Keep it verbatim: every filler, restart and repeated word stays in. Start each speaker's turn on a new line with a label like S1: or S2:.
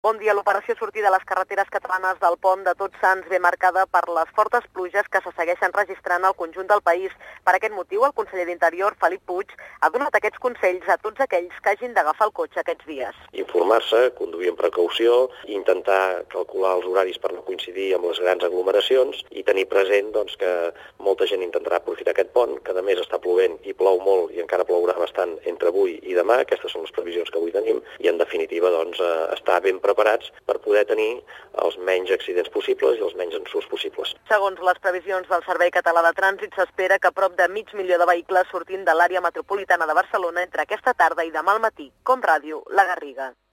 S1: Bon dia. L'operació sortir de les carreteres catalanes del pont de Tots Sants ve marcada per les fortes pluges que se segueixen registrant al conjunt del país. Per aquest motiu, el conseller d'Interior, Felip Puig, ha donat aquests consells a tots aquells que hagin d'agafar el cotxe aquests dies.
S2: Informar-se, conduir amb precaució, intentar calcular els horaris per no coincidir amb les grans aglomeracions i tenir present doncs, que molta gent intentarà aprofitar aquest pont, que a més està plovent i plou molt i encara plourà bastant entre avui i demà. Aquestes són les previsions que avui tenim i, en definitiva, doncs, estar ben preparats per poder tenir els menys accidents possibles i els menys ensurts possibles.
S1: Segons les previsions del Servei Català de Trànsit, s'espera que prop de mig milió de vehicles sortint de l'àrea metropolitana de Barcelona entre aquesta tarda i demà al matí. Com Ràdio, La Garriga.